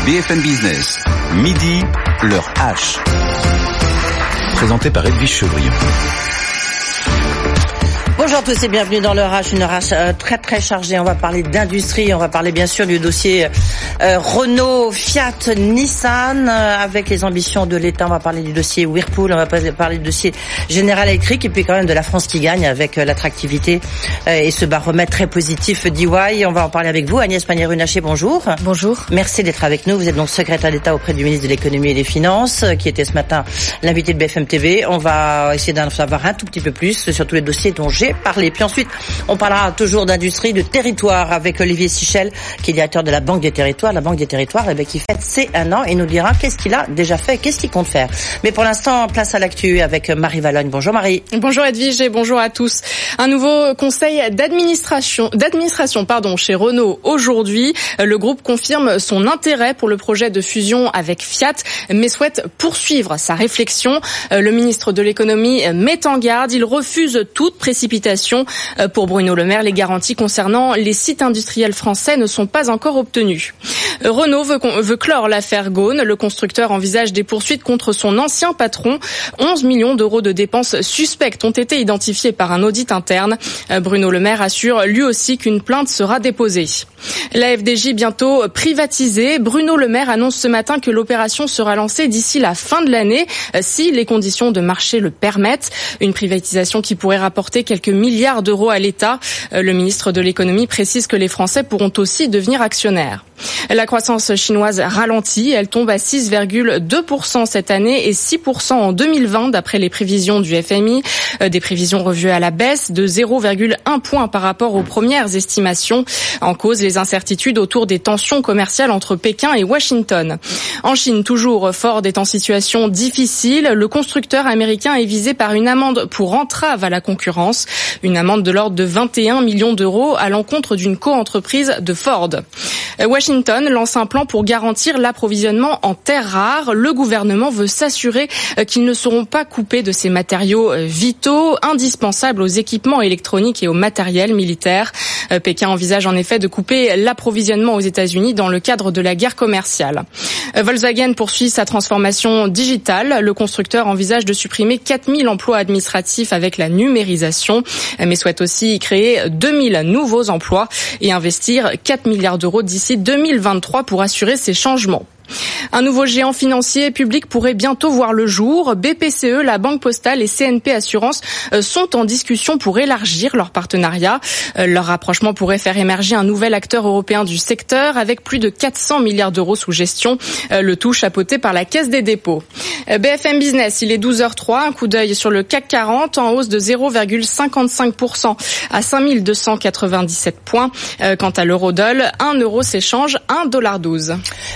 BFM Business, midi, l'heure H. Présenté par Edwige Chevrillon. Bonjour à tous et bienvenue dans l'heure H, une heure H très très chargée. On va parler d'industrie, on va parler bien sûr du dossier Renault, Fiat, Nissan, avec les ambitions de l'État. On va parler du dossier Whirlpool, on va parler du dossier General Electric et puis quand même de la France qui gagne avec l'attractivité et ce baromètre très positif d'EY. On va en parler avec vous, Agnès Pannier-Runacher, bonjour. Bonjour. Merci d'être avec nous. Vous êtes donc secrétaire d'État auprès du ministre de l'Économie et des Finances, qui était ce matin l'invité de BFM TV. On va essayer d'en savoir un tout petit peu plus sur tous les dossiers dont j'ai parlé. Puis ensuite, on parlera toujours d'industrie, de territoire avec Olivier Sichel, qui est directeur de la Banque des Territoires. La Banque des Territoires, qui fête ses 1 an et nous dira qu'est-ce qu'il a déjà fait, qu'est-ce qu'il compte faire. Mais pour l'instant, place à l'actu avec Marie Vallogne. Bonjour Marie. Bonjour Edwige et bonjour à tous. Un nouveau conseil d'administration chez Renault aujourd'hui. Le groupe confirme son intérêt pour le projet de fusion avec Fiat, mais souhaite poursuivre sa réflexion. Le ministre de l'Économie met en garde. Il refuse toute précipitation. Pour Bruno Le Maire, les garanties concernant les sites industriels français ne sont pas encore obtenues. Renault veut clore l'affaire Ghosn. Le constructeur envisage des poursuites contre son ancien patron. 11 millions d'euros de dépenses suspectes ont été identifiées par un audit interne. Bruno Le Maire assure lui aussi qu'une plainte sera déposée. La FDJ bientôt privatisée. Bruno Le Maire annonce ce matin que l'opération sera lancée d'ici la fin de l'année, si les conditions de marché le permettent. Une privatisation qui pourrait rapporter quelques milliards d'euros à l'État. Le ministre de l'Économie précise que les Français pourront aussi devenir actionnaires. La croissance chinoise ralentit, elle tombe à 6,2% cette année et 6% en 2020 d'après les prévisions du FMI. Des prévisions revues à la baisse de 0,1 point par rapport aux premières estimations. En cause, les incertitudes autour des tensions commerciales entre Pékin et Washington. En Chine, toujours, Ford est en situation difficile. Le constructeur américain est visé par une amende pour entrave à la concurrence. Une amende de l'ordre de 21 millions d'euros à l'encontre d'une coentreprise de Ford. Washington lance un plan pour garantir l'approvisionnement en terres rares. Le gouvernement veut s'assurer qu'ils ne seront pas coupés de ces matériaux vitaux, indispensables aux équipements électroniques et au matériel militaire. Pékin envisage en effet de couper l'approvisionnement aux États-Unis dans le cadre de la guerre commerciale. Volkswagen poursuit sa transformation digitale. Le constructeur envisage de supprimer 4000 emplois administratifs avec la numérisation, mais souhaite aussi créer 2000 nouveaux emplois et investir 4 milliards d'euros d'ici 2023 pour assurer ces changements. Un nouveau géant financier public pourrait bientôt voir le jour. BPCE, la Banque Postale et CNP Assurance sont en discussion pour élargir leur partenariat. Leur rapprochement pourrait faire émerger un nouvel acteur européen du secteur avec plus de 400 milliards d'euros sous gestion, le tout chapeauté par la Caisse des dépôts. BFM Business, il est 12h03, un coup d'œil sur le CAC 40 en hausse de 0,55% à 5297 points. Quant à l'eurodoll, 1 euro s'échange $1,12.